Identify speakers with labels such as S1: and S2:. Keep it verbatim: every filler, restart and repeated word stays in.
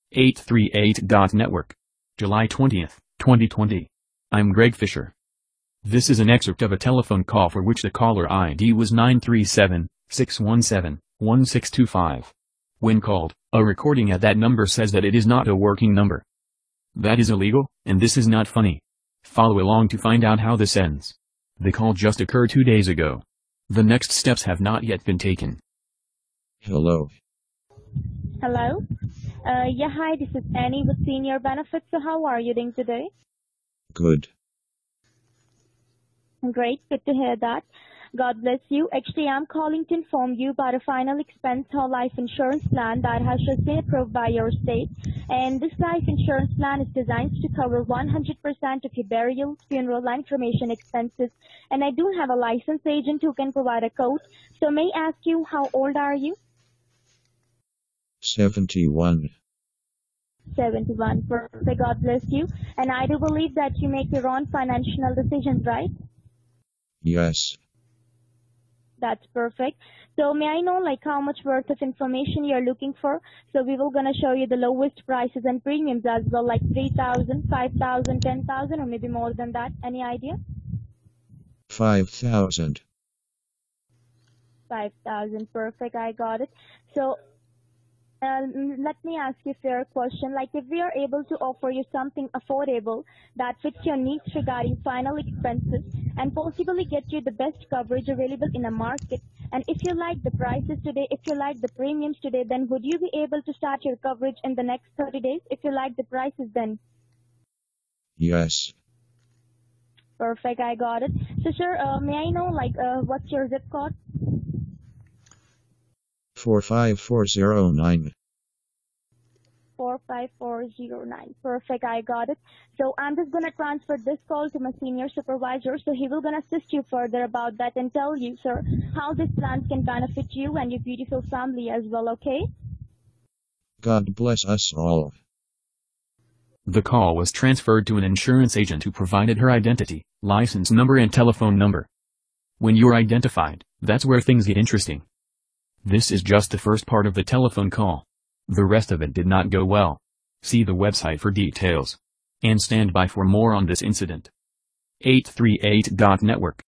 S1: eight three eight dot network. July twentieth, twenty twenty. I'm Greg Fisher. This is an excerpt of a telephone call for which the caller I D was nine three seven, six one seven, one six two five. When called, a recording at that number says that it is not a working number. That is illegal, and this is not funny. Follow along to find out how this ends. The call just occurred two days ago. The next steps have not yet been taken.
S2: Hello.
S3: Hello. Uh, yeah, hi, this is Annie with Senior Benefits. So how are you doing today?
S2: Good.
S3: Great, good to hear that. God bless you. Actually, I'm calling to inform you about a final expense whole life insurance plan that has just been approved by your state. And this life insurance plan is designed to cover one hundred percent of your burial, funeral, and cremation expenses. And I do have a licensed agent who can provide a quote. So may I ask you, how old are you?
S2: seventy-one.
S3: seventy-one. Perfect. God bless you. And I do believe that you make your own financial decisions, right?
S2: Yes.
S3: That's perfect. So may I know like how much worth of information you're looking for? So we will gonna show you the lowest prices and premiums as well, like three thousand, five thousand, ten thousand, or maybe more than that. Any idea?
S2: five thousand.
S3: five thousand. Perfect. I got it. So Uh, let me ask you a fair question. Like, if we are able to offer you something affordable that fits your needs regarding final expenses and possibly get you the best coverage available in the market, and if you like the prices today, if you like the premiums today, then would you be able to start your coverage in the next thirty days if you like the prices then?
S2: Yes.
S3: Perfect. I got it. So, sir, uh, may I know, like, uh, what's your zip code?
S2: four five four zero nine.
S3: four five four zero nine. Perfect. I got it. So I'm just going to transfer this call to my senior supervisor. So he will going to assist you further about that and tell you, sir, how this plan can benefit you and your beautiful family as well, okay?
S2: God bless us all.
S1: The call was transferred to an insurance agent who provided her identity, license number and telephone number. When you're identified, that's where things get interesting. This is just the first part of the telephone call. The rest of it did not go well. See the website for details. And stand by for more on this incident. eight three eight dot network